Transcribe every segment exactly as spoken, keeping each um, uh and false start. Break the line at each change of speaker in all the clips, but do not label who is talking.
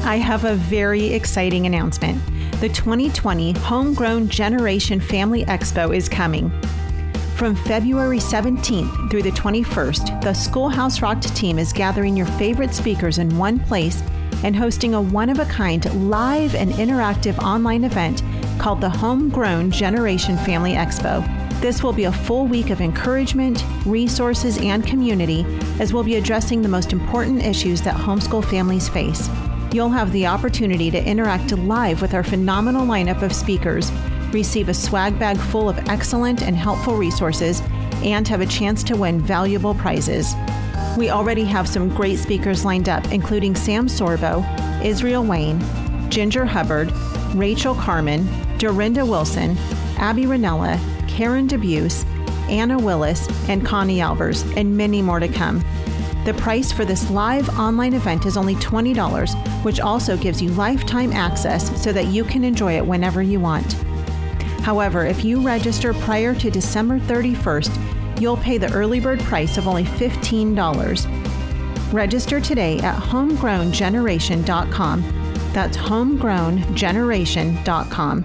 I have a very exciting announcement. The twenty twenty Homegrown Generation Family Expo is coming. From February seventeenth through the twenty-first, the Schoolhouse Rocked team is gathering your favorite speakers in one place and hosting a one-of-a-kind live and interactive online event called the Homegrown Generation Family Expo. This will be a full week of encouragement, resources, and community, as we'll be addressing the most important issues that homeschool families face. You'll have the opportunity to interact live with our phenomenal lineup of speakers, receive a swag bag full of excellent and helpful resources, and have a chance to win valuable prizes. We already have some great speakers lined up, including Sam Sorbo, Israel Wayne, Ginger Hubbard, Rachel Carmen, Dorinda Wilson, Abby Ranella, Karen DeBuse, Anna Willis, and Connie Albers, and many more to come. The price for this live online event is only twenty dollars, which also gives you lifetime access so that you can enjoy it whenever you want. However, if you register prior to December thirty-first, you'll pay the early bird price of only fifteen dollars. Register today at homegrown generation dot com. That's homegrown generation dot com.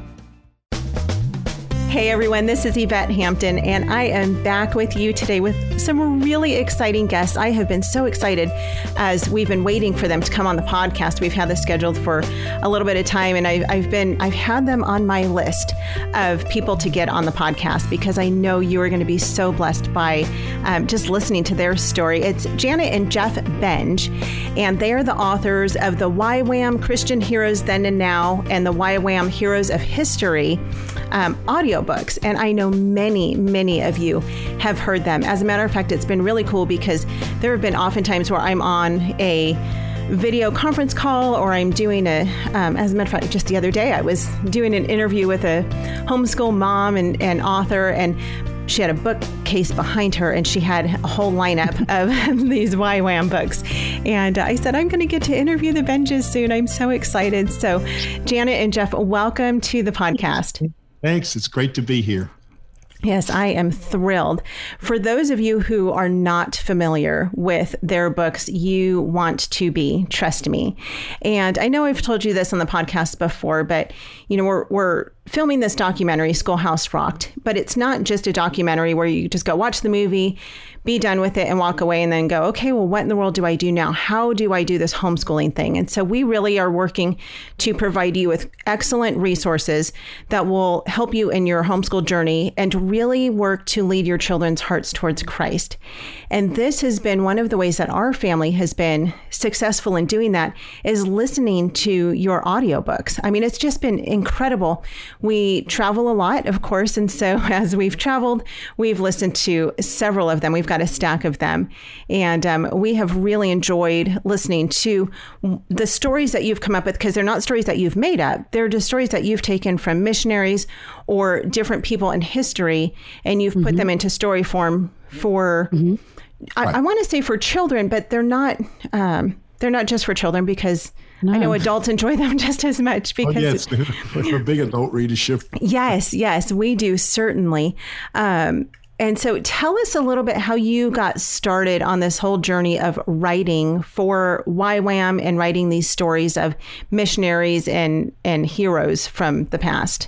Hey everyone, this is Yvette Hampton, and I am back with you today with some really exciting guests. I have been so excited as we've been waiting for them to come on the podcast. We've had this scheduled for a little bit of time, and I've, I've been I've had them on my list of people to get on the podcast because I know you are going to be so blessed by um, just listening to their story. It's Janet and Jeff Benge, and they are the authors of the Y WAM Christian Heroes Then and Now and the Y WAM Heroes of History um, audio books. And I know many, many of you have heard them. As a matter of fact, it's been really cool because there have been often times where I'm on a video conference call or I'm doing a, um, as a matter of fact, just the other day, I was doing an interview with a homeschool mom and, and author, and she had a bookcase behind her and she had a whole lineup of these Y WAM books. And I said, I'm going to get to interview the Benges soon. I'm so excited. So Janet and Jeff, welcome to the podcast.
Thanks. It's great to be here.
Yes, I am thrilled. For those of you who are not familiar with their books, you want to be, trust me. And I know I've told you this on the podcast before, but you know, we're we're filming this documentary, Schoolhouse Rocked, but it's not just a documentary where you just go watch the movie, be done with it and walk away and then go, okay, well, what in the world do I do now? How do I do this homeschooling thing? And so we really are working to provide you with excellent resources that will help you in your homeschool journey and really work to lead your children's hearts towards Christ. And this has been one of the ways that our family has been successful in doing that, is listening to your audiobooks. I mean, it's just been incredible. We travel a lot, of course. And so as we've traveled, we've listened to several of them. We've got a stack of them. And um, we have really enjoyed listening to the stories that you've come up with, because they're not stories that you've made up. They're just stories that you've taken from missionaries or different people in history, and you've mm-hmm. put them into story form for, mm-hmm. I, right. I want to say for children, but they're not, um, they're not just for children, because no. I know adults enjoy them just as much. Because
oh, yes, for big adult readership.
Yes, yes, we do, certainly. Um, and so tell us a little bit how you got started on this whole journey of writing for Y WAM and writing these stories of missionaries and, and heroes from the past.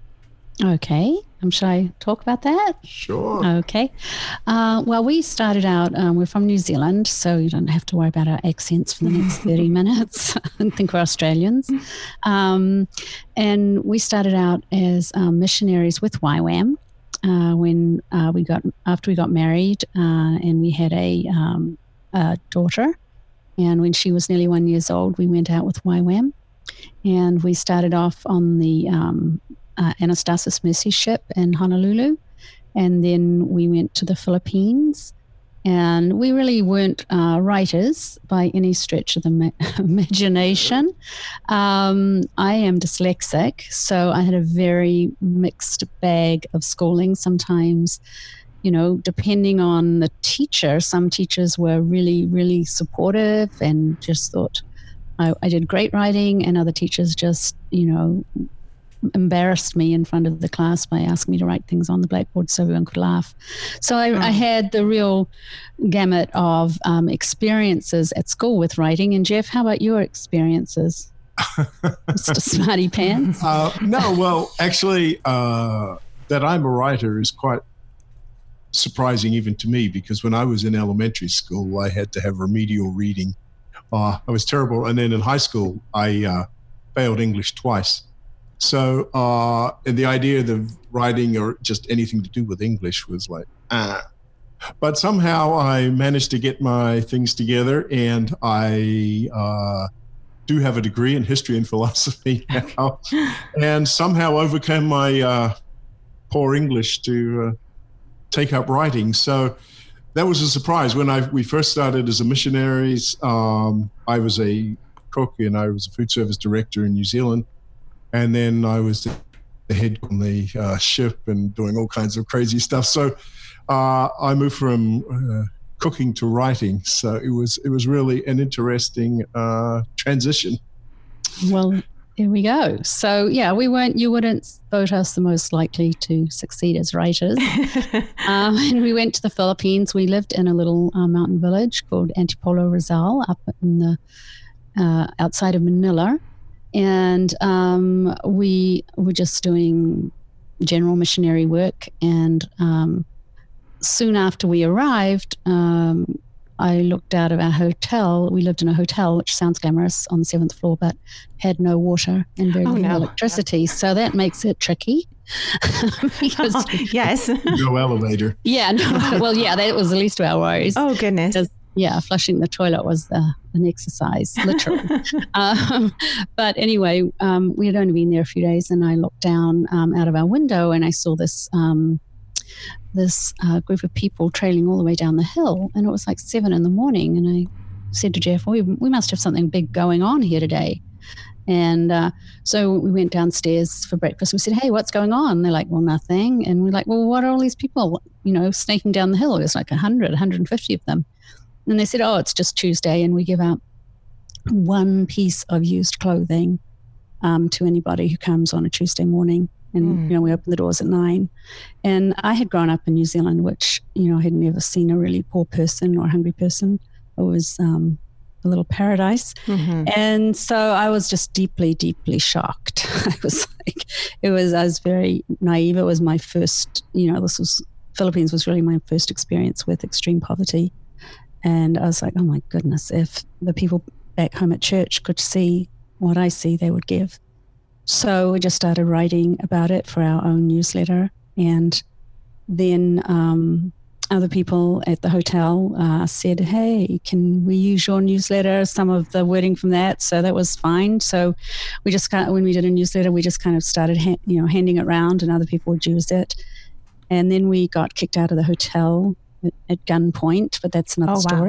Okay. Um, shall I talk about that?
Sure.
Okay. Uh, well, we started out, um, we're from New Zealand, so you don't have to worry about our accents for the next thirty minutes. I think we're Australians. Um, and we started out as um, missionaries with Y WAM uh, when uh, we got, after we got married uh, and we had a, um, a daughter. And when she was nearly one years old, we went out with Y WAM. And we started off on the um, Uh, Anastasis Mercy ship in Honolulu, and then we went to the Philippines, and we really weren't uh, writers by any stretch of the ma- imagination. Um, I am dyslexic, so I had a very mixed bag of schooling. Sometimes, you know, depending on the teacher, some teachers were really, really supportive and just thought I, I did great writing, and other teachers just, you know, embarrassed me in front of the class by asking me to write things on the blackboard so everyone could laugh. So I, mm. I had the real gamut of um, experiences at school with writing. And Jeff, how about your experiences? Mister Smarty Pants.
Uh, no, well, actually, uh, that I'm a writer is quite surprising even to me, because when I was in elementary school, I had to have remedial reading. Uh, I was terrible. And then in high school, I uh, failed English twice. So uh, and the idea of writing or just anything to do with English was like, ah. But somehow I managed to get my things together, and I uh, do have a degree in history and philosophy now, and somehow overcame my uh, poor English to uh, take up writing. So that was a surprise. When I we first started as a missionaries, um, I was a cook and I was a food service director in New Zealand. And then I was the head on the uh, ship and doing all kinds of crazy stuff. So uh, I moved from uh, cooking to writing. So it was it was really an interesting uh, transition.
Well, there we go. So yeah, we weren't. You wouldn't vote us the most likely to succeed as writers. um, and we went to the Philippines. We lived in a little uh, mountain village called Antipolo Rizal, up in the uh, outside of Manila. And um, we were just doing general missionary work. And um, soon after we arrived, um, I looked out of our hotel. We lived in a hotel, which sounds glamorous, on the seventh floor, but had no water and very
Oh,
little
no.
electricity. So that makes it tricky. because,
Yes.
No elevator.
yeah, no, well, yeah, that was the least of our worries.
Oh, goodness.
Because, yeah, flushing the toilet was the, an exercise, literally. um, but anyway, um, we had only been there a few days, and I looked down um, out of our window, and I saw this um, this uh, group of people trailing all the way down the hill, and it was like seven in the morning. And I said to Jeff, "We we must have something big going on here today." And uh, so we went downstairs for breakfast. We said, "Hey, what's going on?" They're like, "Well, nothing." And we're like, "Well, what are all these people, you know, snaking down the hill?" There's like one hundred, one hundred fifty of them. And they said, "Oh, it's just Tuesday, and we give out one piece of used clothing um, to anybody who comes on a Tuesday morning. And, mm. you know, we open the doors at nine." And I had grown up in New Zealand, which, you know, I had never seen a really poor person or hungry person. It was um, a little paradise. Mm-hmm. And so I was just deeply, deeply shocked. I was like, it was, I was very naive. It was my first, you know, this was, Philippines was really my first experience with extreme poverty. And I was like, oh my goodness, if the people back home at church could see what I see, they would give. So we just started writing about it for our own newsletter. And then um, other people at the hotel uh, said, "Hey, can we use your newsletter, some of the wording from that?" So that was fine. So we just kind of, when we did a newsletter, we just kind of started ha- you know, handing it around, and other people would use it. And then we got kicked out of the hotel at gunpoint, but that's another
oh,
story.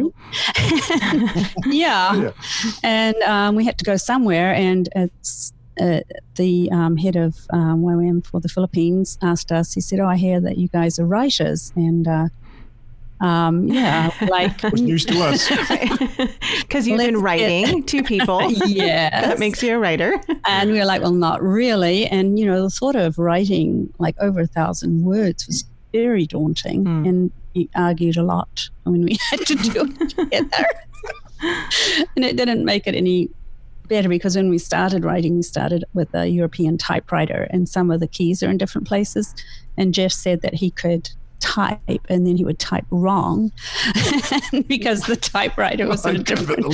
Wow.
yeah.
Yeah.
And um, we had to go somewhere, and it's, uh, the um, head of um, Y W A M for the Philippines asked us, he said, "Oh, I hear that you guys are writers." And uh, um, yeah, like...
It was news to us.
Because you've been writing to people.
Yes.
That makes you a writer.
And we were like, well, not really. And, you know, the thought of writing like over a thousand words was very daunting. Mm. And we argued a lot when we had to do it together. And it didn't make it any better, because when we started writing, we started with a European typewriter, and some of the keys are in different places. And Jeff said that he could type, and then he would type wrong because the typewriter was in a different...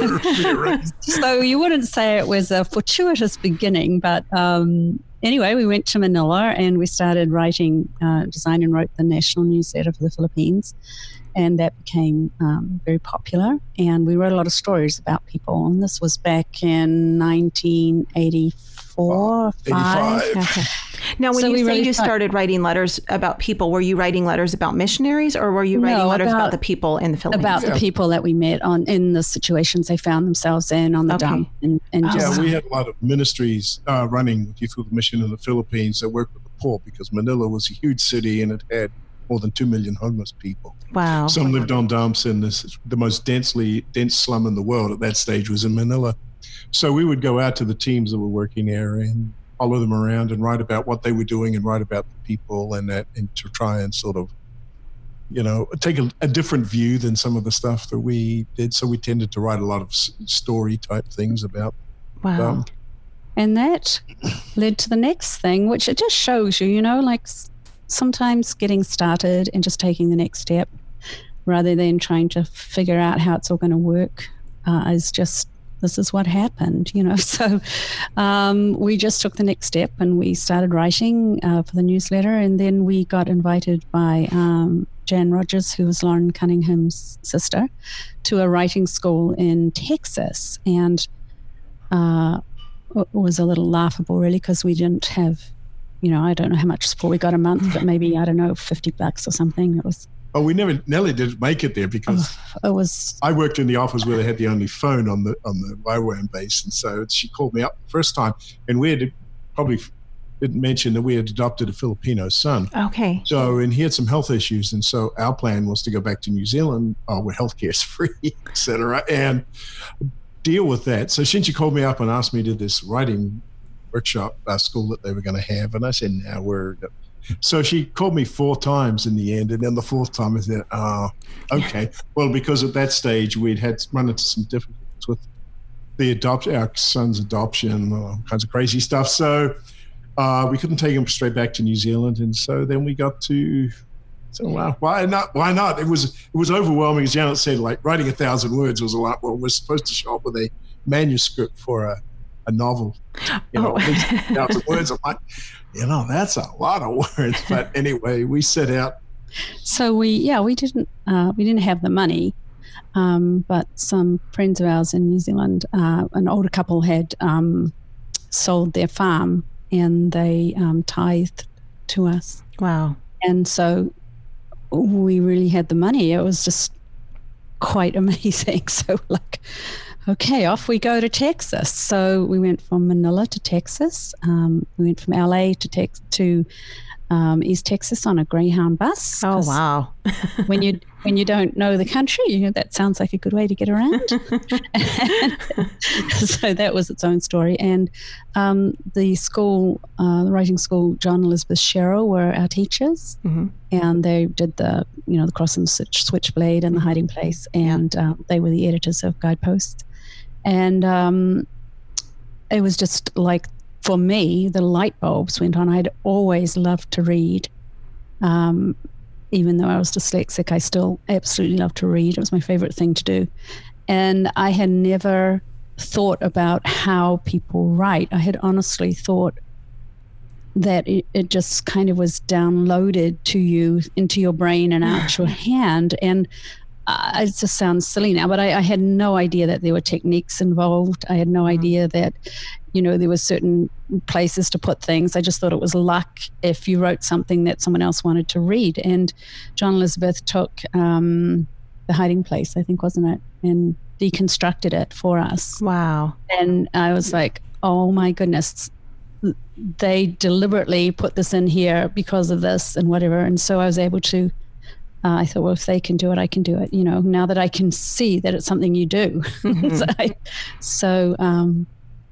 So you wouldn't say it was a fortuitous beginning, but um, anyway, we went to Manila and we started writing, uh, designed and wrote the national newsletter for the Philippines. And that became um, very popular. And we wrote a lot of stories about people. And this was back in nineteen eighty-four,
eighty-five.
Okay. Now, when
So
you
we
say
really
you
thought-
started writing letters about people, were you writing letters about missionaries, or were you writing
No,
letters about,
about-
the people in the Philippines?
about
Yeah.
the people that we met on in the situations they found themselves in on the
Okay.
dump. And, and
Oh,
just,
Yeah, we had a lot of ministries uh, running Youth with a Mission in the Philippines that worked with the poor, because Manila was a huge city and it had more than two million homeless people.
Wow.
Some lived on dumps, and this, the most densely dense slum in the world at that stage was in Manila. So we would go out to the teams that were working there and follow them around and write about what they were doing and write about the people, and that, and to try and sort of, you know, take a, a different view than some of the stuff that we did. So we tended to write a lot of s- story type things about
Wow.
Um,
and that led to the next thing, which it just shows you, you know, like s- sometimes getting started and just taking the next step rather than trying to figure out how it's all going to work uh, is just, this is what happened, you know. So um, we just took the next step and we started writing uh, for the newsletter. And then we got invited by um, Jan Rogers, who was Lauren Cunningham's sister, to a writing school in Texas. And uh, it was a little laughable, really, because we didn't have, you know, I don't know how much support we got a month, but maybe, I don't know, fifty bucks or something. It was...
Oh, we never, Nellie didn't make it there because
oh, it was.
I worked in the office where they had the only phone on the on the Y WAM base, and so she called me up the first time, and we had probably didn't mention that we had adopted a Filipino son.
Okay.
So, and he had some health issues, and so our plan was to go back to New Zealand, uh, where healthcare is free, et cetera, and deal with that. So Shinji called me up and asked me to this writing workshop uh, school that they were going to have, and I said, "No, we're." So she called me four times in the end, and then the fourth time I said, oh, okay. Well, because at that stage we'd had run into some difficulties with the adopt our son's adoption, all kinds of crazy stuff. So uh, we couldn't take him straight back to New Zealand, and so then we got to. So wow, why not? Why not? It was it was overwhelming, as Janet said. Like writing a thousand words was a lot. Well, we're supposed to show up with a manuscript for a, a novel. You know,
oh.
at least a thousand words. I'm like, you know, that's a lot of words. But anyway, we set out.
So we, yeah, we didn't, uh, we didn't have the money, um, but some friends of ours in New Zealand, uh, an older couple had um, sold their farm and they um, tithed to us.
Wow.
And so we really had the money. It was just quite amazing. So like, okay, off we go to Texas. So we went from Manila to Texas. Um, we went from L A to Tex- to um, East Texas on a Greyhound bus.
Oh, wow.
when you when you don't know the country, you know, that sounds like a good way to get around. So that was its own story. And um, the school, uh, the writing school, John and Elizabeth Sherrill were our teachers. Mm-hmm. And they did the, you know, the Cross and Switch, Switchblade and the Hiding Place. And um, they were the editors of Guidepost. And um, it was just like, for me, the light bulbs went on. I'd always loved to read. Um, even though I was dyslexic, I still absolutely loved to read. It was my favorite thing to do. And I had never thought about how people write. I had honestly thought that it, it just kind of was downloaded to you, into your brain and out your hand. And Uh, it just sounds silly now, but I, I had no idea that there were techniques involved. I had no mm-hmm. idea that, you know, there were certain places to put things. I just thought it was luck if you wrote something that someone else wanted to read. And John Elizabeth took um, The Hiding Place, I think, wasn't it, and deconstructed it for us.
Wow.
And I was like, oh my goodness, they deliberately put this in here because of this and whatever. And so I was able to Uh, I thought, well, if they can do it, I can do it. You know, now that I can see that it's something you do. Mm-hmm. so I, so um,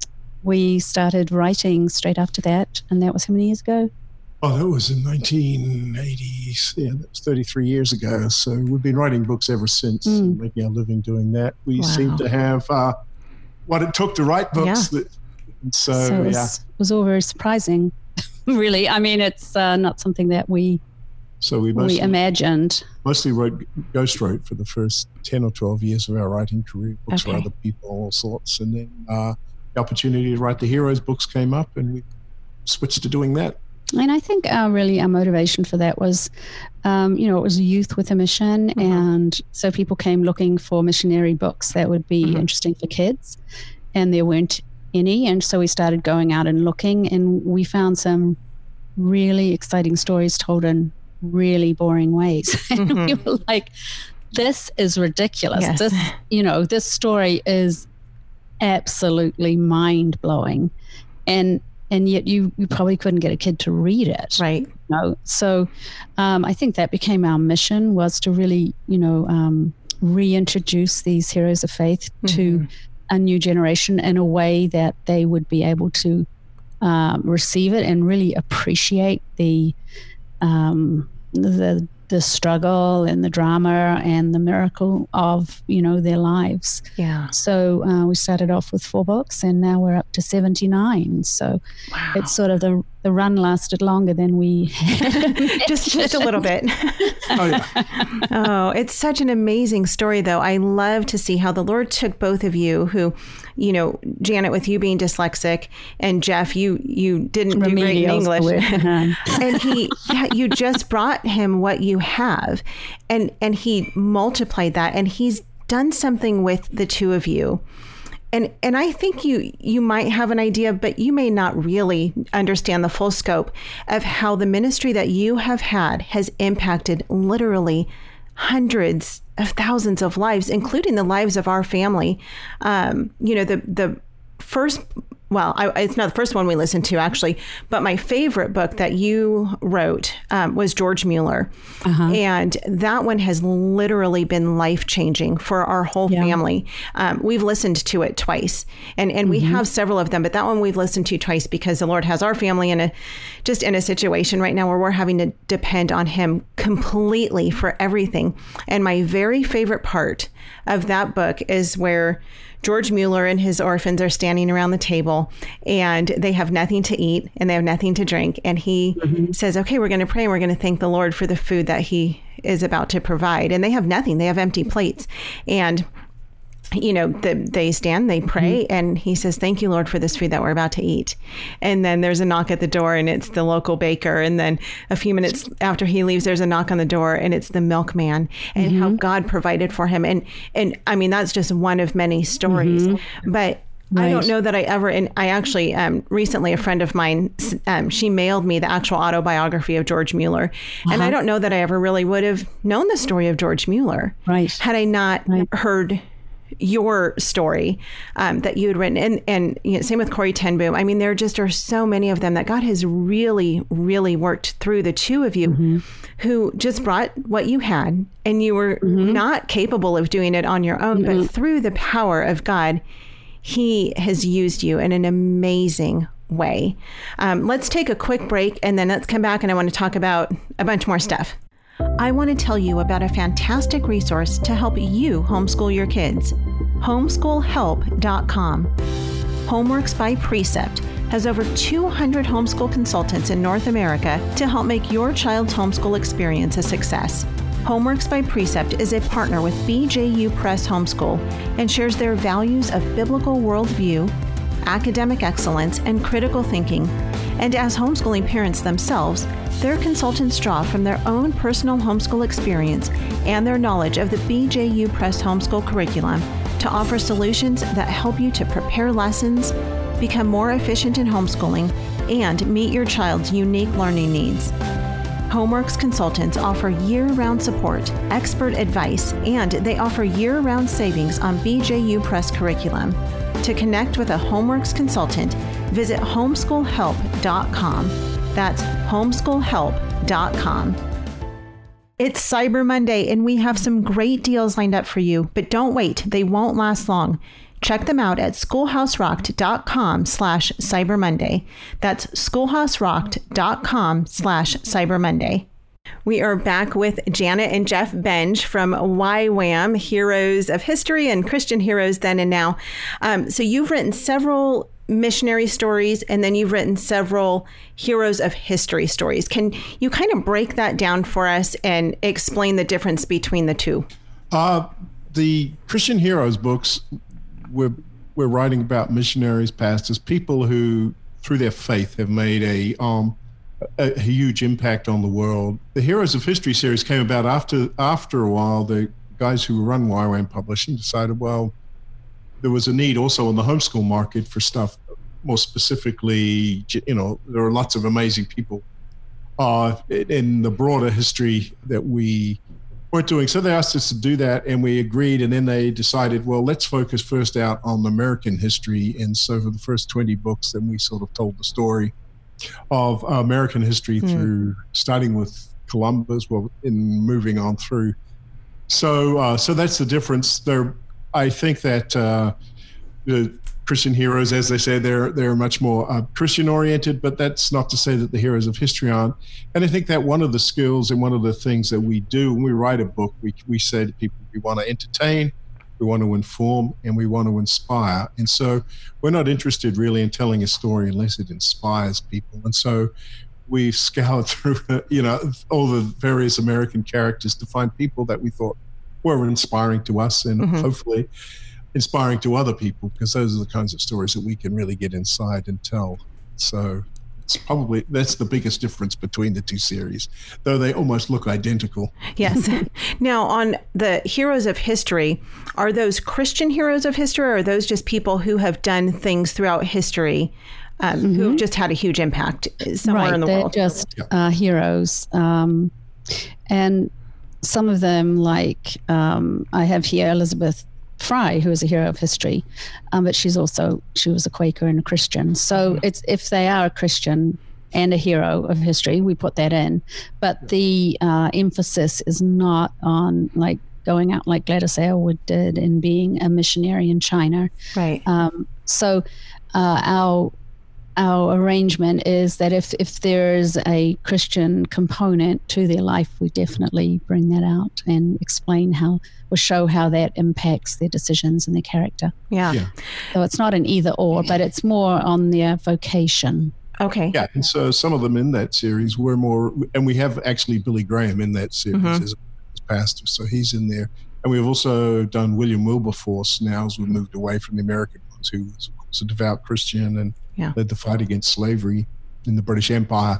we started writing straight after that. And that was how many years ago?
Oh, that was in nineteen eighty. Yeah, that was thirty-three years ago. So we've been writing books ever since, mm. and making our living doing that. We wow. seem to have uh, what it took to write books.
Yeah.
That, so,
so it was,
yeah.
it was all very surprising, really. I mean, it's uh, not something that we...
So we mostly,
we imagined.
Mostly wrote, ghost wrote for the first ten or twelve years of our writing career, books
okay.
for other people, all sorts. And then uh, the opportunity to write the Heroes books came up, and we switched to doing that.
And I think uh, really our motivation for that was, um, you know, it was youth with a mission. Mm-hmm. And so people came looking for missionary books that would be mm-hmm. interesting for kids. And there weren't any. And so we started going out and looking, and we found some really exciting stories told in really boring ways. And mm-hmm. we were like, this is ridiculous.
Yes.
This, you know, this story is absolutely mind blowing. And and yet you, you probably couldn't get a kid to read it.
Right.
You know? So um, I think that became our mission, was to really, you know, um, reintroduce these heroes of faith mm-hmm. to a new generation in a way that they would be able to um, receive it and really appreciate the um, the the struggle and the drama and the miracle of, you know, their lives.
Yeah.
So uh, we started off with four books, and now we're up to seventy-nine. So
wow.
it's sort of the the run lasted longer than we had.
just just a little bit.
Oh, yeah.
Oh, it's such an amazing story, though. I love to see how the Lord took both of you who, you know, Janet, with you being dyslexic, and Jeff, you you didn't do great in English. And he, you just brought him what you have, and and he multiplied that, and he's done something with the two of you. And and I think you you might have an idea, but you may not really understand the full scope of how the ministry that you have had has impacted literally hundreds of thousands of lives, including the lives of our family. Um, you know, the the first, well, I, it's not the first one we listened to, actually, but my favorite book that you wrote um, was George Mueller. Uh-huh. And that one has literally been life-changing for our whole yeah. family. Um, we've listened to it twice, and, and mm-hmm. we have several of them, but that one we've listened to twice because the Lord has our family in a just in a situation right now where we're having to depend on him completely for everything. And my very favorite part of that book is where George Mueller and his orphans are standing around the table, and they have nothing to eat and they have nothing to drink. And he mm-hmm. says, okay, we're going to pray and we're going to thank the Lord for the food that he is about to provide. And they have nothing. They have empty plates. And you know, the, they stand, they pray, mm-hmm. and he says, thank you, Lord, for this food that we're about to eat. And then there's a knock at the door, and it's the local baker. And then a few minutes after he leaves, there's a knock on the door, and it's the milkman, and mm-hmm. how God provided for him. And, and I mean, that's just one of many stories. Mm-hmm. But Right. I don't know that I ever, and I actually, um, recently a friend of mine, um, she mailed me the actual autobiography of George Mueller. Uh-huh. And I don't know that I ever really would have known the story of George Mueller.
Right.
Had I not right. heard your story um, that you had written. And, and you know, same with Corrie ten Boom. I mean, there just are so many of them that God has really, really worked through the two of you mm-hmm. who just brought what you had, and you were mm-hmm. not capable of doing it on your own, mm-hmm. but through the power of God, he has used you in an amazing way. Um, let's take a quick break, and then let's come back, and I want to talk about a bunch more stuff. I want to tell you about a fantastic resource to help you homeschool your kids. homeschool help dot com. Homeworks by Precept has over two hundred homeschool consultants in North America to help make your child's homeschool experience a success. Homeworks by Precept is a partner with B J U Press Homeschool and shares their values of biblical worldview, academic excellence, and critical thinking. And as homeschooling parents themselves, their consultants draw from their own personal homeschool experience and their knowledge of the B J U Press homeschool curriculum to offer solutions that help you to prepare lessons, become more efficient in homeschooling, and meet your child's unique learning needs. Homeworks consultants offer year-round support, expert advice, and they offer year-round savings on B J U Press curriculum. To connect with a Homeworks consultant, visit homeschool help dot com. That's homeschool help dot com. It's Cyber Monday, and we have some great deals lined up for you, but don't wait. They won't last long. Check them out at schoolhouse rocked dot com slash Cyber Monday. That's schoolhouse rocked dot com slash Cyber Monday. We are back with Janet and Jeff Benge from Y WAM, Heroes of History and Christian Heroes Then and Now. Um, so you've written several missionary stories, and then you've written several Heroes of History stories. Can you kind of break that down for us and explain the difference between the two?
Uh, the Christian Heroes books, we're, we're writing about missionaries, pastors, people who, through their faith, have made a... Um, a huge impact on the world. The Heroes of History series came about after after a while. The guys who run Y WAM Publishing decided, well, there was a need also in the homeschool market for stuff more specifically. You know, there are lots of amazing people uh, in the broader history that we weren't doing. So they asked us to do that, and we agreed. And then they decided, well, let's focus first out on American history. And so for the first twenty books, then we sort of told the story of American history mm. through starting with Columbus, well, in moving on through. So, uh, so that's the difference there. I think that uh, the Christian heroes, as they say, they're they're much more uh, Christian oriented, but that's not to say that the heroes of history aren't. And I think that one of the skills and one of the things that we do when we write a book, we we say to people, we want to entertain, we want to inform, and we want to inspire. And so we're not interested really in telling a story unless it inspires people. And so we've scoured through, you know, all the various American characters to find people that we thought were inspiring to us and mm-hmm. hopefully inspiring to other people, because those are the kinds of stories that we can really get inside and tell. So it's probably, that's the biggest difference between the two series, though they almost look identical.
Yes. Now, on the heroes of history, are those Christian heroes of history, or are those just people who have done things throughout history, um, mm-hmm. who have just had a huge impact somewhere
right,
in the
they're
world?
Just uh, heroes. Um, and some of them, like um, I have here Elizabeth Fry, who is a hero of history, um, but she's also, she was a Quaker and a Christian. So it's, if they are a Christian and a hero of history, we put that in. But the uh, emphasis is not on like going out like Gladys Aylward did and being a missionary in China.
Right.
Um, so uh, our Our arrangement is that if, if there's a Christian component to their life, we definitely bring that out and explain how, or show how that impacts their decisions and their character.
Yeah. yeah.
So it's not an either or, but it's more on their vocation.
Okay.
Yeah, and so some of them in that series were more, and we have actually Billy Graham in that series mm-hmm. as a pastor, so he's in there. And we've also done William Wilberforce now as we've moved away from the American ones, who was, of course, a devout Christian and yeah. led the fight against slavery in the British Empire.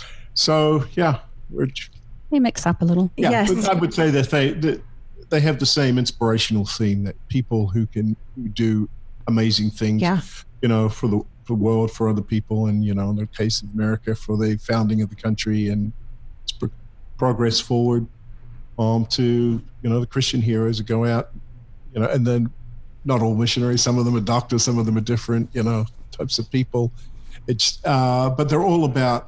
So, yeah. We're,
we mix up a little.
Yeah,
yes.
But I would say that they that they have the same inspirational theme, that people who can do amazing things,
yeah.
you know, for the, for the world, for other people, and, you know, in the case of America, for the founding of the country and its pro- progress forward um, to, you know, the Christian heroes who go out, you know, and then not all missionaries, some of them are doctors, some of them are different, you know, types of people. It's uh but they're all about,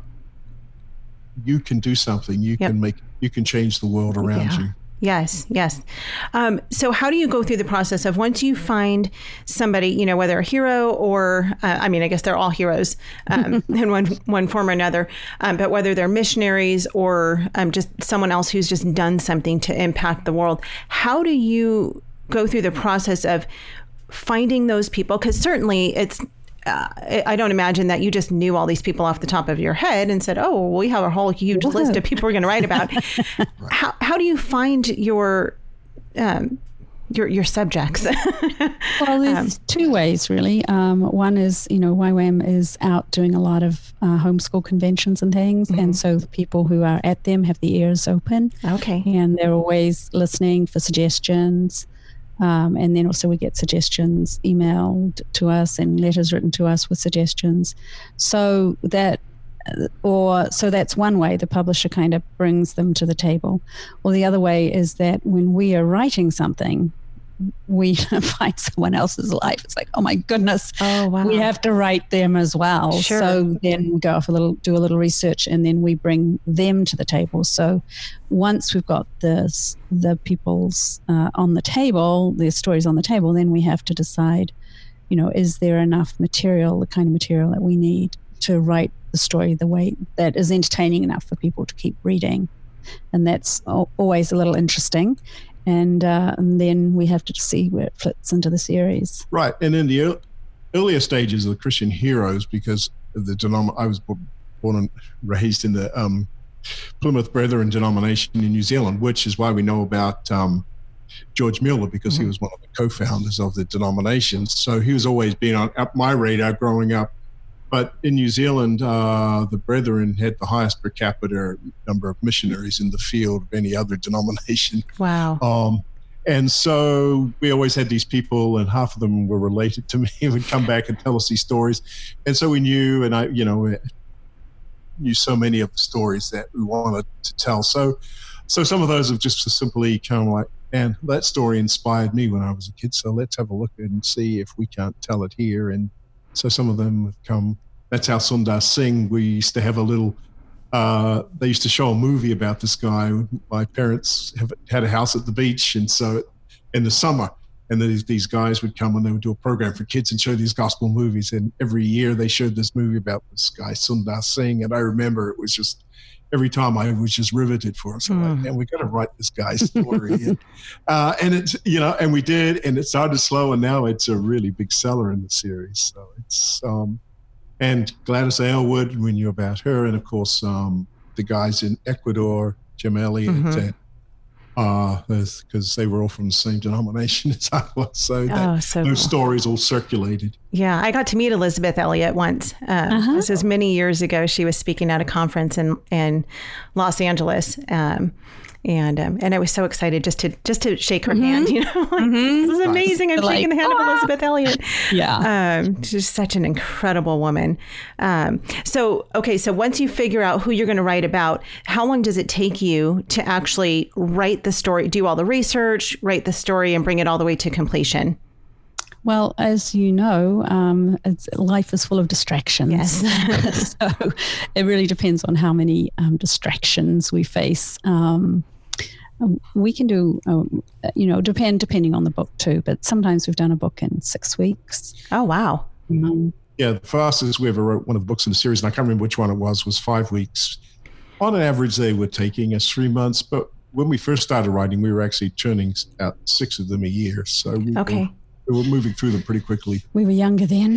you can do something, you yep. can make, you can change the world around
yeah.
you.
Yes, yes. Um, so how do you go through the process of, once you find somebody, you know, whether a hero or, uh, I mean, I guess they're all heroes um, in one one form or another, um, but whether they're missionaries or um, just someone else who's just done something to impact the world, how do you go through the process of finding those people? Because certainly it's, Uh, I don't imagine that you just knew all these people off the top of your head and said, oh, well, we have a whole huge Whoa. list of people we're going to write about. right. How how do you find your um, your your subjects?
Well, there's um, two ways, really. Um, one is, you know, Y WAM is out doing a lot of uh, homeschool conventions and things. Mm-hmm. And so the people who are at them have the ears open.
Okay.
And they're always listening for suggestions. Um, and then also we get suggestions emailed to us and letters written to us with suggestions. So that, or so that's one way the publisher kind of brings them to the table. Or the other way is that when we are writing something, we find someone else's life. It's like, oh my goodness,
oh, wow.
we have to write them as well.
Sure.
So then we go off a little, do a little research, and then we bring them to the table. So once we've got this, the people's uh, on the table, their stories on the table, then we have to decide, you know, is there enough material, the kind of material that we need to write the story the way that is entertaining enough for people to keep reading. And that's always a little interesting. And, uh, and then we have to see where it fits into the series.
Right. And in the early, earlier stages of the Christian heroes, because of the denom- I was born and raised in the um, Plymouth Brethren denomination in New Zealand, which is why we know about um, George Mueller, because mm-hmm. he was one of the co-founders of the denomination. So he was always being on up my radar growing up. But in New Zealand, uh, the Brethren had the highest per capita number of missionaries in the field of any other denomination.
Wow.
Um, and so we always had these people, and half of them were related to me, would come back and tell us these stories. And so we knew, and I, you know, knew so many of the stories that we wanted to tell. So, so some of those have just simply kind of like, man, that story inspired me when I was a kid. So let's have a look and see if we can't tell it here. And so some of them have come. That's how Sundar Singh, we used to have a little, uh, they used to show a movie about this guy. My parents have had a house at the beach, and so in the summer, And these, these guys would come and they would do a program for kids and show these gospel movies. And every year they showed this movie about this guy, Sundar Singh. And I remember it was just, every time I was just riveted for us. I'm mm. like, man, we got to write this guy's story. and, uh, and it's, you know, and we did, and it started slow, and now it's a really big seller in the series. So it's, um, and Gladys Aylward, we knew about her. And of course, um, the guys in Ecuador, Jim Elliott, mm-hmm. and, uh, because they were all from the same denomination as I was. So, that, oh, so those cool. stories all circulated.
Yeah, I got to meet Elizabeth Elliott once. Uh, uh-huh. This was many years ago. She was speaking at a conference in, in Los Angeles. Um, and um, and I was so excited just to just to shake her mm-hmm. hand, you know, like, mm-hmm. this is amazing. I'm like, shaking the hand ah! of Elizabeth Elliott.
Yeah.
Um, she's such an incredible woman. Um, so, okay, so once you figure out who you're going to write about, how long does it take you to actually write the story, do all the research, write the story, and bring it all the way to completion?
Well, as you know, um, it's, life is full of distractions.
Yes.
So it really depends on how many um, distractions we face. Um, we can do, um, you know, depend depending on the book too, but sometimes we've done a book in six weeks.
Oh, wow.
Um,
yeah, the fastest we ever wrote one of the books in the series, and I can't remember which one it was, was five weeks. On an average, they were taking us three months, but when we first started writing, we were actually churning out six of them a year. So we
okay.
were, we were moving through them pretty quickly.
We were younger then.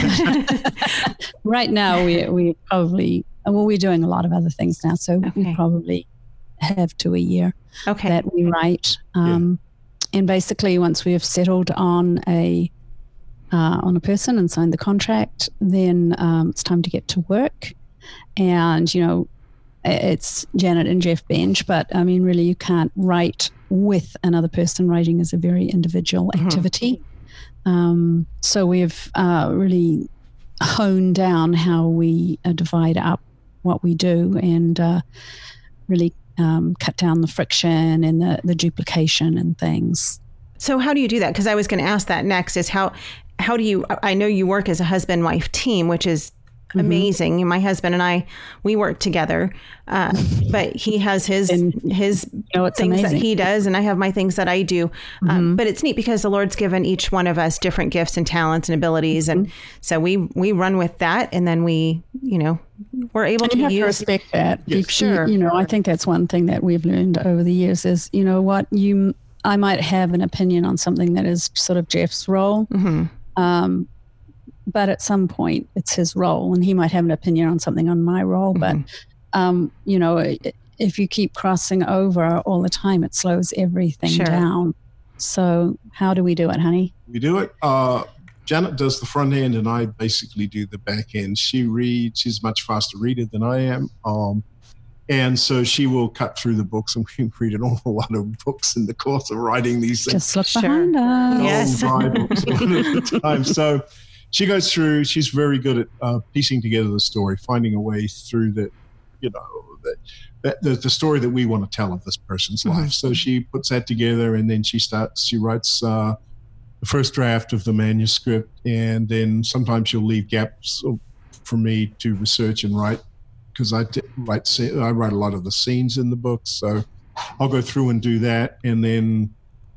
Right now, we we probably, well, we're doing a lot of other things now, so okay. we probably have to a year
okay.
that we write. Um, yeah. And basically, once we have settled on a uh, on a person and signed the contract, then um, it's time to get to work. And, you know, it's Janet and Jeff Bench, but I mean, really, you can't write with another person. Writing is a very individual activity. Mm-hmm. Um, so we've uh, really honed down how we uh, divide up what we do and uh, really um, cut down the friction and the, the duplication and things.
So how do you do that? Because I was going to ask that next is how, how do you, I know you work as a husband-wife team, which is amazing. Mm-hmm. My husband and I, we work together, uh, but he has his and, his you know, things amazing. that he does, and I have my things that I do. Mm-hmm. Um, but it's neat because the Lord's given each one of us different gifts and talents and abilities, mm-hmm. and so we we run with that, and then we, you know, we're able
and
to
you have
use.
to respect that.
Yes.
You,
sure.
You know, I think that's one thing that we've learned over the years is, you know what, you I might have an opinion on something that is sort of Jeff's role.
Mm-hmm. Um,
But at some point, it's his role, and he might have an opinion on something on my role. Mm-hmm. But, um, you know, if you keep crossing over all the time, it slows everything
sure.
down. So how do we do it, honey?
We do it. Uh, Janet does the front end, and I basically do the back end. She reads. She's a much faster reader than I am. Um, and so she will cut through the books, and we read an awful lot of books in the course of writing these things.
Just look sure. behind us.
Yes.
Books one at a time. So she goes through, she's very good at uh, piecing together the story, finding a way through the, you know, the, the, the story that we want to tell of this person's mm-hmm. life. So she puts that together, and then she starts, she writes uh, the first draft of the manuscript, and then sometimes she'll leave gaps for me to research and write, because I, write, I write a lot of the scenes in the book. So I'll go through and do that, and then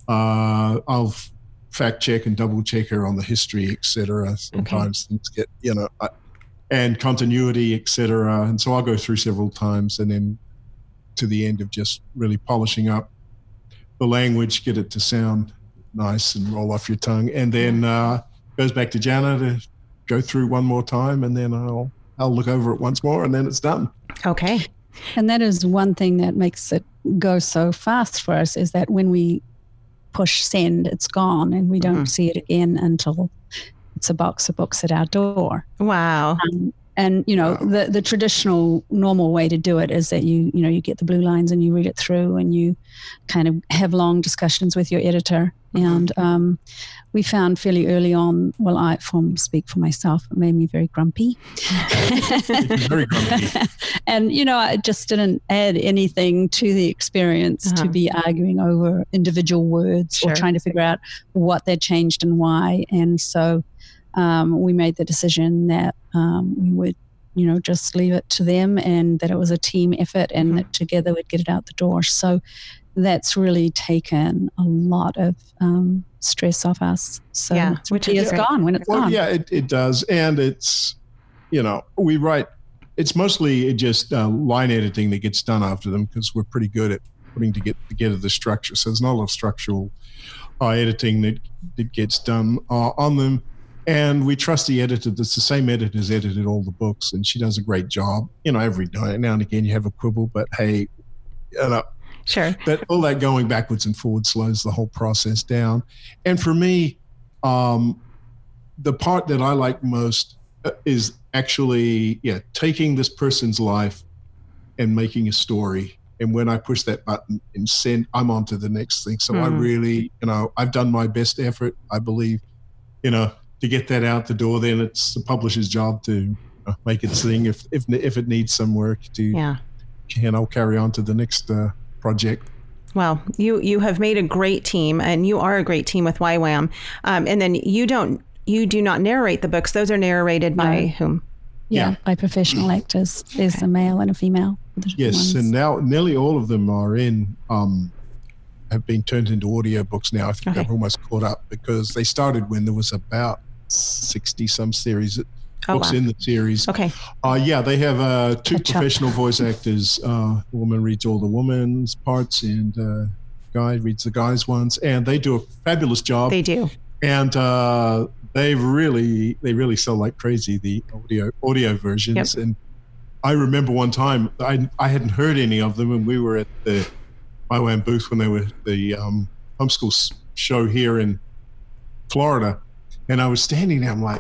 uh, I'll fact check and double check her on the history, et cetera. Sometimes okay. things get, you know, uh, and continuity, et cetera. And so I'll go through several times, and then to the end of just really polishing up the language, get it to sound nice and roll off your tongue. And then uh, goes back to Jana to go through one more time, and then I'll I'll look over it once more, and then it's done.
Okay.
And that is one thing that makes it go so fast for us, is that when we push send, it's gone, and we don't mm-hmm. see it again until it's a box of books at our door.
Wow.
Um, and, you know, wow. the, the traditional normal way to do it is that you, you know, you get the blue lines and you read it through, and you kind of have long discussions with your editor. Mm-hmm. And um, we found fairly early on, well, I from speak for myself, it made me very grumpy.
Very grumpy.
And, you know, I just didn't add anything to the experience uh-huh. to be arguing over individual words sure. or trying to figure out what they changed and why. And so um, we made the decision that um, we would, you know, just leave it to them, and that it was a team effort, and mm-hmm. that together we'd get it out the door. So that's really taken a lot of um, stress off us. So
yeah,
it's,
which
it's
is
gone when it's
well,
gone.
Yeah, it, it does. And it's, you know, we write, it's mostly just uh, line editing that gets done after them because we're pretty good at putting to get together the structure. So there's not a lot of structural uh, editing that, that gets done uh, on them. And we trust the editor. That's the same editor who's edited all the books, and she does a great job. You know, every now and again you have a quibble, but hey, you know,
sure.
That all that going backwards and forwards slows the whole process down. And for me, um, the part that I like most is actually, yeah, taking this person's life and making a story. And when I push that button and send, I'm on to the next thing. So mm. I really, you know, I've done my best effort, I believe, you know, to get that out the door. Then it's the publisher's job to you know, make it sing if, if, if it needs some work to,
yeah.
and I'll carry on to the next uh, project.
Well, you, you have made a great team, and you are a great team with Y WAM. Um, and then you don't, you do not narrate the books. Those are narrated by no. whom?
Yeah, yeah, by professional actors. There's okay. a male and a female.
Yes,
ones.
And now nearly all of them are in, um, have been turned into audio books now. I think okay. I've almost caught up because they started when there was about sixty some series,
oh,
books
wow.
in the series.
Okay.
Uh, yeah, they have uh, two
Catch
professional
up.
voice actors. Uh, the woman reads all the woman's parts and uh, guy reads the guy's ones, and they do a fabulous job.
They do.
And uh, they really, they really sell like crazy, the audio audio versions.
Yep.
And I remember one time I I hadn't heard any of them, and we were at the Y WAM booth when they were the um, homeschool show here in Florida, and I was standing there. I'm like,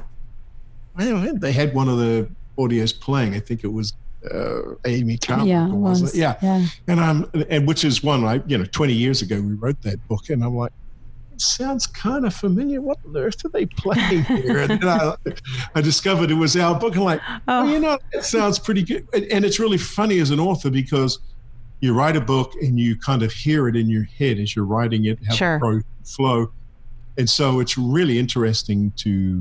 well, they had one of the audios playing. I think it was uh, Amy Chapman.
Yeah, it was.
was it? Yeah.
yeah.
And I'm, and which is one I, you know, twenty years ago we wrote that book, and I'm like, it sounds kind of familiar. What on earth are they playing here? And then I, I discovered it was our book. I'm like, oh. well, you know, it sounds pretty good. And, and it's really funny as an author because you write a book and you kind of hear it in your head as you're writing it, have
sure.
a pro flow. And so it's really interesting to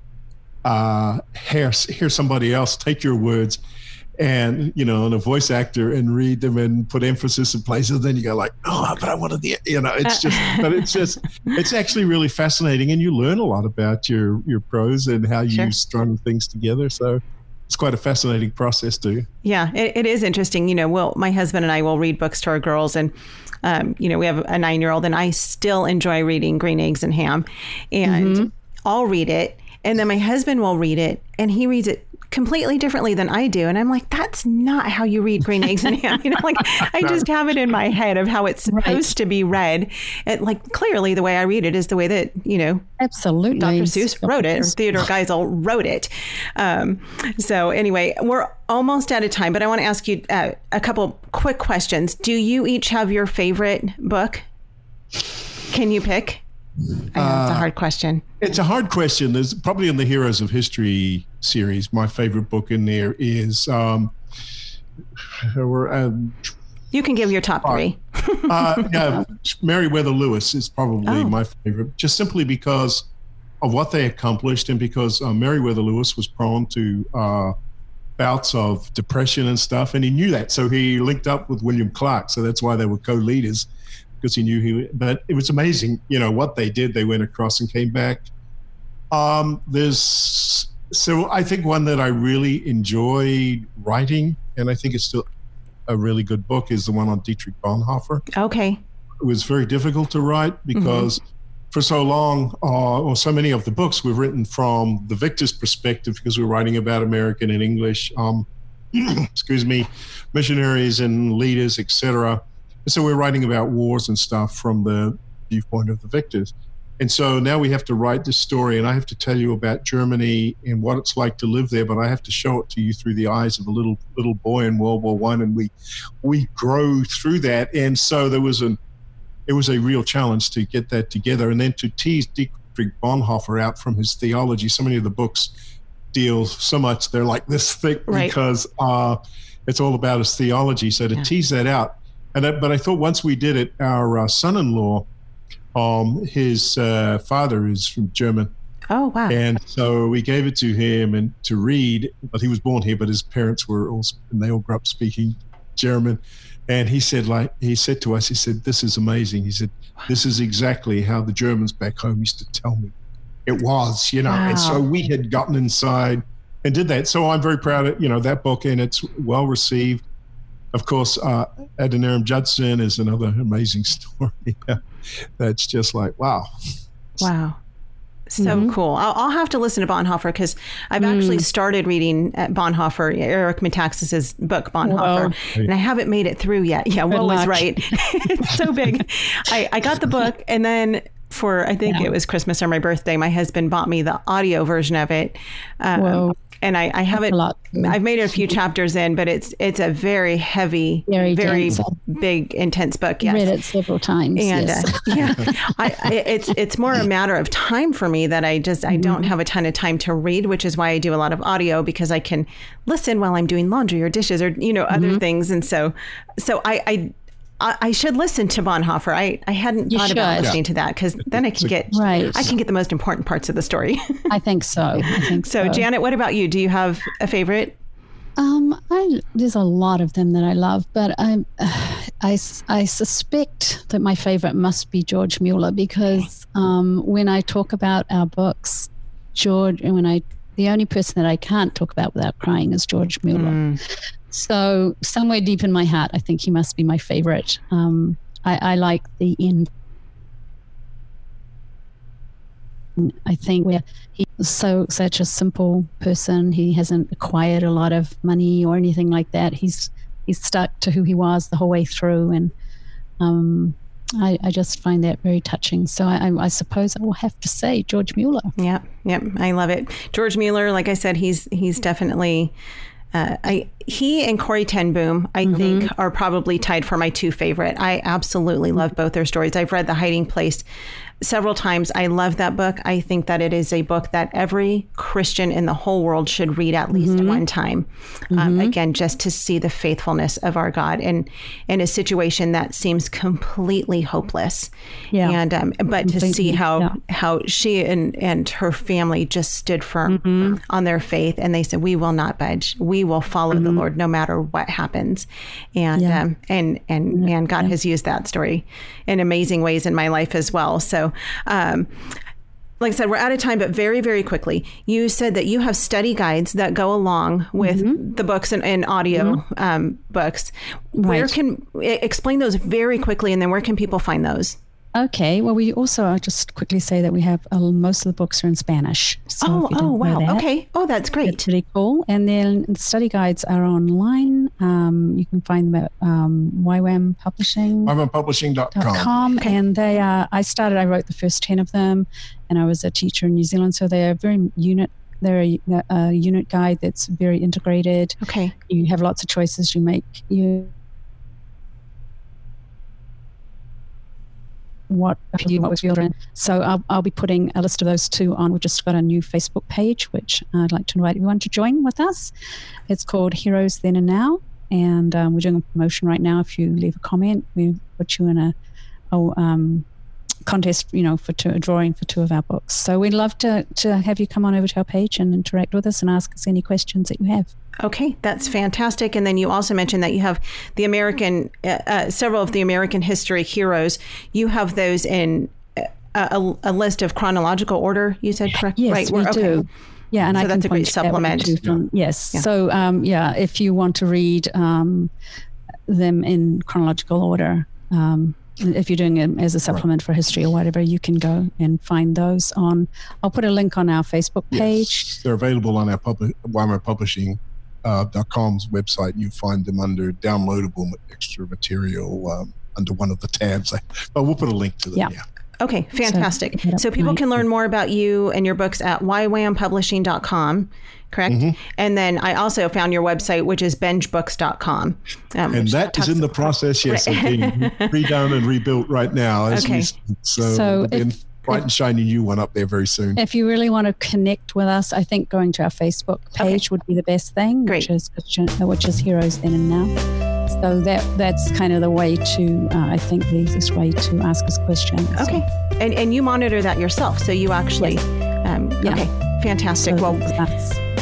uh, hear, hear somebody else take your words and, you know, and a voice actor and read them and put emphasis in places. Then you go like, oh, but I wanted the, you know, it's just, but it's just, it's actually really fascinating. And you learn a lot about your, your prose and how you sure. strung things together. So it's quite a fascinating process too.
Yeah, it, it is interesting. You know, well, my husband and I will read books to our girls, and, um, you know, we have a nine-year-old, and I still enjoy reading Green Eggs and Ham, and mm-hmm. I'll read it. And then my husband will read it, and he reads it completely differently than I do. And I'm like, that's not how you read Green Eggs and Ham. You know, like I just have it in my head of how it's supposed right. to be read. And like clearly the way I read it is the way that, you know,
absolutely
Doctor Seuss wrote it, or Theodore Geisel wrote it. Um, so anyway, we're almost out of time, but I want to ask you uh, a couple quick questions. Do you each have your favorite book? Can you pick? I know it's a hard question.
Uh, it's a hard question. There's probably in the Heroes of History series, my favorite book in there is um, um
you can give your top uh, three.
uh, yeah, Meriwether Lewis is probably
oh.
my favorite, just simply because of what they accomplished and because uh, Meriwether Lewis was prone to uh, bouts of depression and stuff, and he knew that, so he linked up with William Clark, so that's why they were co-leaders. Because he knew he, but it was amazing, you know, what they did. They went across and came back. Um, there's, so I think one that I really enjoyed writing, and I think it's still a really good book, is the one on Dietrich Bonhoeffer.
Okay.
It was very difficult to write because mm-hmm. for so long, uh, or so many of the books were written from the victor's perspective because we're writing about American and English, um, excuse me, missionaries and leaders, et cetera. So we're writing about wars and stuff from the viewpoint of the victors. And so now we have to write this story, and I have to tell you about Germany and what it's like to live there, but I have to show it to you through the eyes of a little little boy in World War One, and we we grow through that. And so there was an it was a real challenge to get that together, and then to tease Dietrich Bonhoeffer out from his theology. So many of the books deal so much, they're like this thick
right.
because uh, it's all about his theology. So to yeah. tease that out, And I, but I thought once we did it, our uh, son-in-law, um, his uh, father is from German.
Oh, wow.
And so we gave it to him and to read, but he was born here, but his parents were all, and they all grew up speaking German. And he said, like, he said to us, he said, this is amazing. He said, this is exactly how the Germans back home used to tell me it was, you know. Wow. And so we had gotten inside and did that. So I'm very proud of, you know, that book, and it's well received. Of course, uh, Adoniram Judson is another amazing story. That's just like, wow.
Wow. So mm-hmm. cool. I'll, I'll have to listen to Bonhoeffer because I've mm. actually started reading Bonhoeffer, Eric Metaxas's book, Bonhoeffer, Whoa. and I haven't made it through yet. Yeah, Will was right. It's so big. I, I got the book, and then for, I think yeah. it was Christmas or my birthday, my husband bought me the audio version of it. Um, and I, I haven't, I've made it a few chapters in, but it's it's a very heavy, very, very big, intense book. Yes.
Read it several times.
And
yes.
uh, yeah, I, I, it's it's more a matter of time for me that I just, I mm-hmm. don't have a ton of time to read, which is why I do a lot of audio, because I can listen while I'm doing laundry or dishes or, you know, other mm-hmm. things. And so, so I, I I should listen to Bonhoeffer. I, I hadn't you thought should. about listening yeah. to that, because then I can get right. I can get the most important parts of the story.
I think so. I think so.
So, Janet, what about you? Do you have a favorite?
Um, I there's a lot of them that I love, but I, I, I suspect that my favorite must be George Mueller, because um, when I talk about our books, George, and when I the only person that I can't talk about without crying is George Mueller. Mm. So somewhere deep in my heart, I think he must be my favorite. Um, I, I like the end. I think where he's so such a simple person. He hasn't acquired a lot of money or anything like that. He's he's stuck to who he was the whole way through, and um, I, I just find that very touching. So I, I suppose I will have to say George Mueller.
Yeah, yeah, I love it. George Mueller, like I said, he's he's definitely. Uh, I he and Corrie ten Boom, I mm-hmm. think, are probably tied for my two favorite. I absolutely love both their stories. I've read The Hiding Place several times. I love that book. I think that it is a book that every Christian in the whole world should read at least mm-hmm. one time. Mm-hmm. Um, again, just to see the faithfulness of our God in, in a situation that seems completely hopeless. Yeah. And um, but completely. to see how yeah. how she and, and her family just stood firm mm-hmm. on their faith, and they said, "We will not budge. We will follow mm-hmm. the Lord no matter what happens." And yeah. um, and and man, God yeah. has used that story in amazing ways in my life as well. So. Um, like I said, we're out of time, but very, very quickly, you said that you have study guides that go along with mm-hmm. the books and, and audio mm-hmm. um, books. Right. Where can explain those very quickly, and then where can people find those?
Okay. Well, we also, I'll just quickly say that we have uh, most of the books are in Spanish.
So oh, oh, wow. That, okay. Oh, that's great.
That's pretty cool. And then the study guides are online. Um, you can find them at um, Y WAM Publishing.
Y WAM Publishing dot com.
Okay. And they are, I started, I wrote the first ten of them, and I was a teacher in New Zealand. So they're very unit. They're a, a unit guide that's very integrated.
Okay.
You have lots of choices. You make, you what you what was children. So I'll, I'll be putting a list of those two on. We've just got a new Facebook page, which I'd like to invite everyone to join with us. It's called Heroes Then and Now, and um, we're doing a promotion right now. If you leave a comment, we put you in a, a um, contest, you know, for two, a drawing for two of our books. So we'd love to to have you come on over to our page and interact with us and ask us any questions that you have.
Okay, that's fantastic. And then you also mentioned that you have the American, uh, uh, several of the American history heroes. You have those in a, a, a list of chronological order, you said, correct?
Yes,
right.
we
We're,
do.
Okay.
Yeah, and
so
I
that's
can
a great supplement.
From, yes. Yeah. So, um, yeah, if you want to read um, them in chronological order, um, if you're doing it as a supplement right. for history or whatever, you can go and find those on. I'll put a link on our Facebook page.
Yes, they're available on our public, Y WAM Publishing. Uh, .com's website. You find them under downloadable extra material um, under one of the tabs. But we'll put a link to them. Yeah. yeah.
Okay, fantastic. So, so people can learn more about you and your books at Y WAM Publishing dot com, correct? Mm-hmm. And then I also found your website, which is Benge Books dot com.
Um, and that is in the process, yes, of being redone and rebuilt right now. As
okay.
we, so so if, bright and shiny new one up there very soon.
If you really want to connect with us, I think going to our Facebook page okay. would be the best thing,
Great.
which is which is Heroes Then and Now. So that that's kind of the way to, uh, I think, the easiest way to ask us questions.
Okay. And and you monitor that yourself, so you actually, yes. um, yeah. okay, fantastic.
So
well,
that's,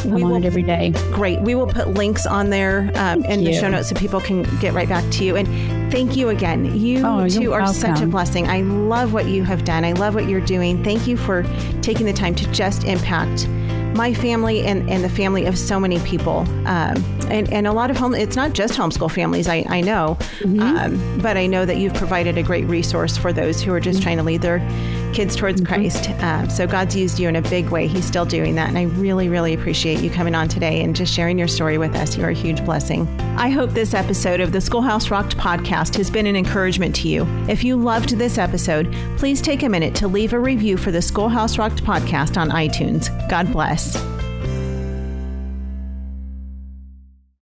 I'm we on will, it every day.
Great. We will put links on there um, in you. the show notes so people can get right back to you. And thank you again. You
oh,
two are
welcome.
such a blessing. I love what you have done. I love what you're doing. Thank you for taking the time to just impact my family and, and the family of so many people. Um, and, and a lot of home, it's not just homeschool families, I, I know, mm-hmm. um, but I know that you've provided a great resource for those who are just mm-hmm. trying to lead their kids towards mm-hmm. Christ. Um, so God's used you in a big way. He's still doing that. And I really, really appreciate you coming on today and just sharing your story with us. You're a huge blessing. I hope this episode of the Schoolhouse Rocked podcast has been an encouragement to you. If you loved this episode, please take a minute to leave a review for the Schoolhouse Rocked podcast on iTunes. God bless.